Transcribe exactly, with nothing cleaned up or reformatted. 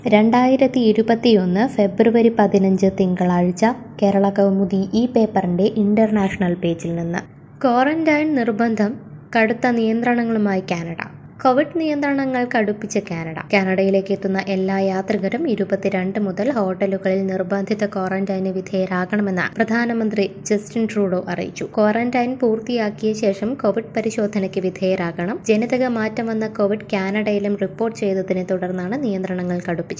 രണ്ടായിരത്തി ഇരുപത്തിയൊന്ന് ഫെബ്രുവരി പതിനഞ്ച് തിങ്കളാഴ്ച കേരള കൗമുദി ഈ പേപ്പറിൻ്റെ ഇൻ്റർനാഷണൽ പേജിൽ നിന്ന് ക്വാറന്റൈൻ നിർബന്ധം, കടുത്ത നിയന്ത്രണങ്ങളുമായി കാനഡ. കോവിഡ് നിയന്ത്രണങ്ങൾ കടുപ്പിച്ച് കാനഡ. കാനഡയിലേക്ക് എത്തുന്ന എല്ലാ യാത്രികരും ഇരുപത്തിരണ്ട് മുതൽ ഹോട്ടലുകളിൽ നിർബന്ധിത ക്വാറന്റൈന് വിധേയരാകണമെന്ന് പ്രധാനമന്ത്രി ജസ്റ്റിൻ ട്രൂഡോ അറിയിച്ചു. ക്വാറന്റൈൻ പൂർത്തിയാക്കിയ ശേഷം കോവിഡ് പരിശോധനയ്ക്ക് വിധേയരാകണം. ജനിതക മാറ്റം വന്ന കോവിഡ് കാനഡയിലും റിപ്പോർട്ട് ചെയ്തതിനെ തുടർന്നാണ് നിയന്ത്രണങ്ങൾ കടുപ്പിച്ചത്.